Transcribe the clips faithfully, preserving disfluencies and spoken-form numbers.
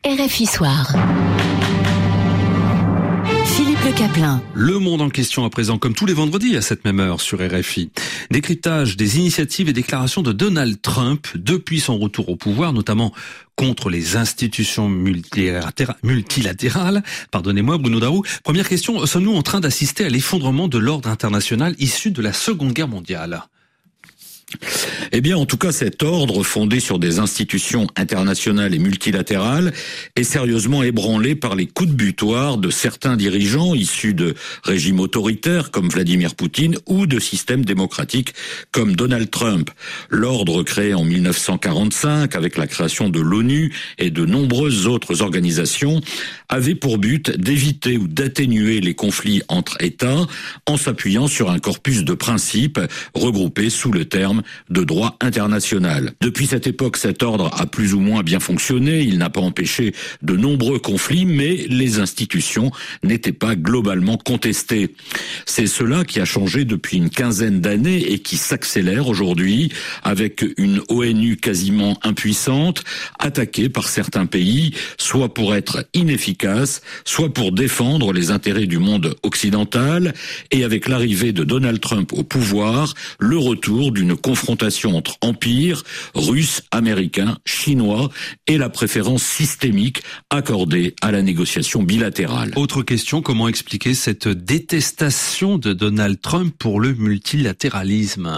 R F I Soir. Philippe Le Caplin. Le monde en question à présent, comme tous les vendredis à cette même heure sur R F I. Décryptage des initiatives et déclarations de Donald Trump depuis son retour au pouvoir, notamment contre les institutions multilatérales. multilatérales. Pardonnez-moi, Bruno Darou. Première question, sommes-nous en train d'assister à l'effondrement de l'ordre international issu de la Seconde Guerre mondiale ? Eh bien, en tout cas, cet ordre fondé sur des institutions internationales et multilatérales est sérieusement ébranlé par les coups de butoir de certains dirigeants issus de régimes autoritaires comme Vladimir Poutine ou de systèmes démocratiques comme Donald Trump. L'ordre créé en mille neuf cent quarante-cinq avec la création de l'ONU et de nombreuses autres organisations avait pour but d'éviter ou d'atténuer les conflits entre États en s'appuyant sur un corpus de principes regroupés sous le terme de droit international. Depuis cette époque, cet ordre a plus ou moins bien fonctionné, il n'a pas empêché de nombreux conflits, mais les institutions n'étaient pas globalement contestées. C'est cela qui a changé depuis une quinzaine d'années et qui s'accélère aujourd'hui avec une O N U quasiment impuissante, attaquée par certains pays, soit pour être inefficace, soit pour défendre les intérêts du monde occidental, et avec l'arrivée de Donald Trump au pouvoir, le retour d'une confrontation entre empires russes, américains, chinois et la préférence systémique accordée à la négociation bilatérale. Autre question, comment expliquer cette détestation de Donald Trump pour le multilatéralisme ?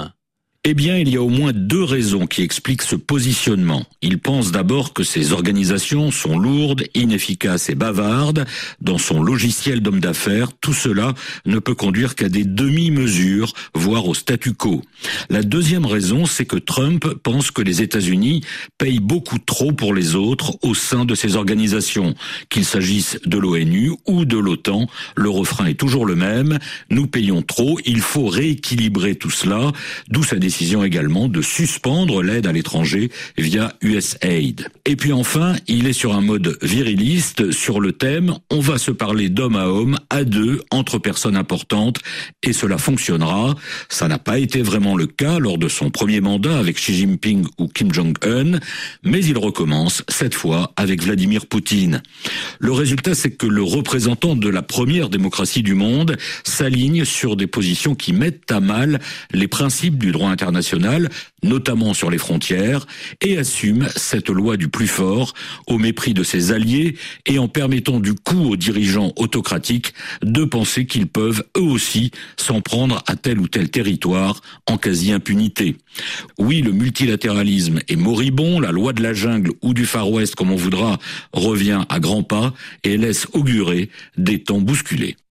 Eh bien, il y a au moins deux raisons qui expliquent ce positionnement. Il pense d'abord que ces organisations sont lourdes, inefficaces et bavardes. Dans son logiciel d'homme d'affaires, tout cela ne peut conduire qu'à des demi-mesures, voire au statu quo. La deuxième raison, c'est que Trump pense que les États-Unis payent beaucoup trop pour les autres au sein de ces organisations. Qu'il s'agisse de l'O N U ou de l'OTAN, le refrain est toujours le même. Nous payons trop, il faut rééquilibrer tout cela, d'où sa décision également de suspendre l'aide à l'étranger via U S A I D. Et puis enfin, il est sur un mode viriliste sur le thème « On va se parler d'homme à homme, à deux, entre personnes importantes, et cela fonctionnera ». Ça n'a pas été vraiment le cas lors de son premier mandat avec Xi Jinping ou Kim Jong-un, mais il recommence cette fois avec Vladimir Poutine. Le résultat, c'est que le représentant de la première démocratie du monde s'aligne sur des positions qui mettent à mal les principes du droit international, international, notamment sur les frontières, et assume cette loi du plus fort au mépris de ses alliés et en permettant du coup aux dirigeants autocratiques de penser qu'ils peuvent eux aussi s'en prendre à tel ou tel territoire en quasi-impunité. Oui, le multilatéralisme est moribond, la loi de la jungle ou du Far West, comme on voudra, revient à grands pas et laisse augurer des temps bousculés.